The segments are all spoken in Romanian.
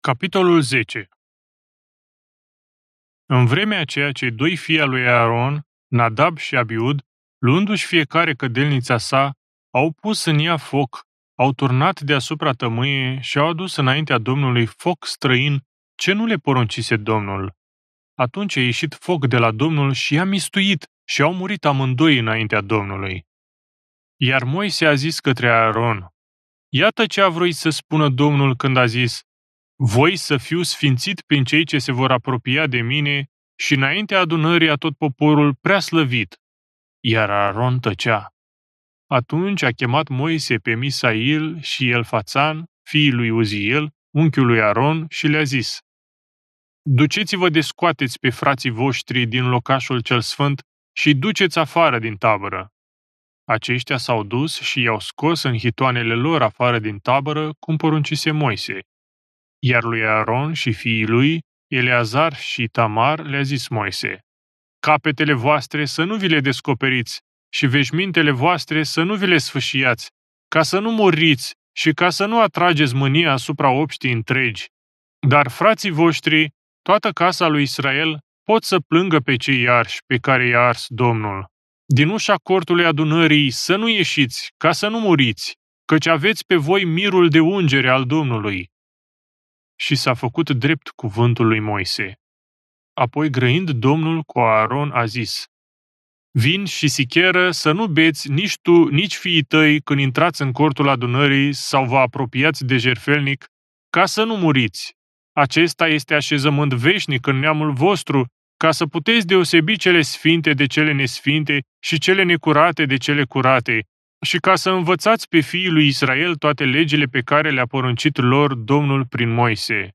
Capitolul 10. În vremea aceea, cei doi fii al lui Aaron, Nadab și Abiud, luându-și fiecare cădelnița sa, au pus în ea foc, au turnat deasupra tămâie și au adus înaintea Domnului foc străin ce nu le poruncise Domnul. Atunci a ieșit foc de la Domnul și i-a mistuit și au murit amândoi înaintea Domnului. Iar Moise a zis către Aaron: Iată ce a vrut să spună Domnul când a zis: Voi să fiu sfințit prin cei ce se vor apropia de mine și înaintea adunării a tot poporul prea slăvit. Iar Aaron tăcea. Atunci a chemat Moise pe Misail și Elfațan, fiii lui Uziel, unchiul lui Aaron, și le-a zis: Duceți-vă de scoateți pe frații voștri din locașul cel sfânt și duceți afară din tabără. Aceștia s-au dus și i-au scos în hitoanele lor afară din tabără, cum poruncise Moise. Iar lui Aaron și fiii lui, Eleazar și Tamar, le-a zis Moise: Capetele voastre să nu vi le descoperiți și veșmintele voastre să nu vi le sfâșiați, ca să nu muriți și ca să nu atrageți mânia asupra obștii întregi. Dar frații voștri, toată casa lui Israel, pot să plângă pe cei arși pe care i-a ars Domnul. Din ușa cortului adunării să nu ieșiți, ca să nu muriți, căci aveți pe voi mirul de ungere al Domnului. Și s-a făcut drept cuvântul lui Moise. Apoi, grăind Domnul cu Aaron, a zis: Vin și sicheră să nu beți nici tu, nici fiii tăi când intrați în cortul adunării sau vă apropiați de jertfelnic, ca să nu muriți. Acesta este așezământ veșnic în neamul vostru, ca să puteți deosebi cele sfinte de cele nesfinte și cele necurate de cele curate, și ca să învățați pe fiii lui Israel toate legile pe care le-a poruncit lor Domnul prin Moise.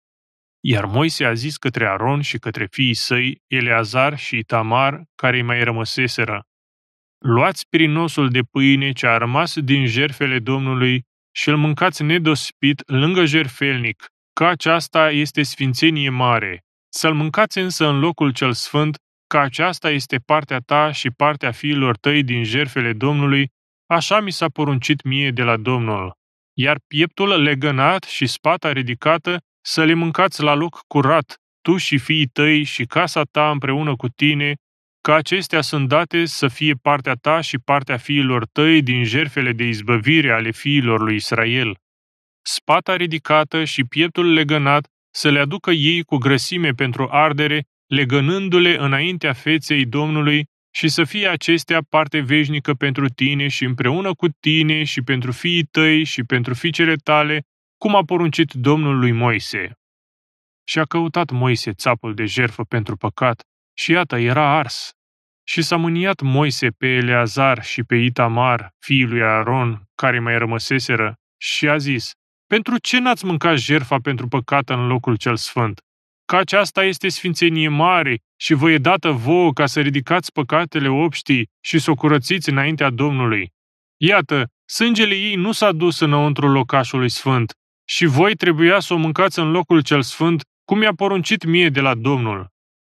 Iar Moise a zis către Aaron și către fiii săi, Eleazar și Tamar, care îi mai rămăseseră: Luați pirinosul de pâine ce a rămas din jertfele Domnului și îl mâncați nedospit lângă jertfelnic, că aceasta este sfințenie mare. Să-l mâncați însă în locul cel sfânt, că aceasta este partea ta și partea fiilor tăi din jertfele Domnului, așa mi s-a poruncit mie de la Domnul. Iar pieptul legănat și spata ridicată să le mâncați la loc curat, tu și fiii tăi și casa ta împreună cu tine, că acestea sunt date să fie partea ta și partea fiilor tăi din jertfele de izbăvire ale fiilor lui Israel. Spata ridicată și pieptul legănat să le aducă ei cu grăsime pentru ardere, legănându-le înaintea feței Domnului, și să fie acestea parte veșnică pentru tine și împreună cu tine și pentru fiii tăi și pentru fiicele tale, cum a poruncit Domnul lui Moise. Și a căutat Moise țapul de jertfă pentru păcat și iată, era ars. Și s-a mâniat Moise pe Eleazar și pe Itamar, fiii lui Aaron, care mai rămăseseră, și a zis: Pentru ce n-ați mâncat jertfa pentru păcat în locul cel sfânt? Că aceasta este sfințenie mare și vă e dată vouă ca să ridicați păcatele obștii și să o curățiți înaintea Domnului. Iată, sângele ei nu s-a dus înăuntru locașului sfânt și voi trebuia să o mâncați în locul cel sfânt, cum i-a poruncit mie de la Domnul.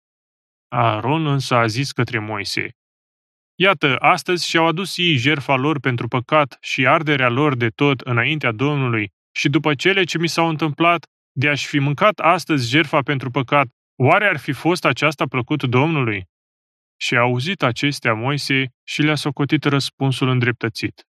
Aaron însă a zis către Moise: Iată, astăzi și-au adus ei jertfa lor pentru păcat și arderea lor de tot înaintea Domnului, și după cele ce mi s-au întâmplat, de a-și fi mâncat astăzi jertfa pentru păcat, oare ar fi fost aceasta plăcut Domnului? Și a auzit acestea Moise și le-a socotit răspunsul îndreptățit.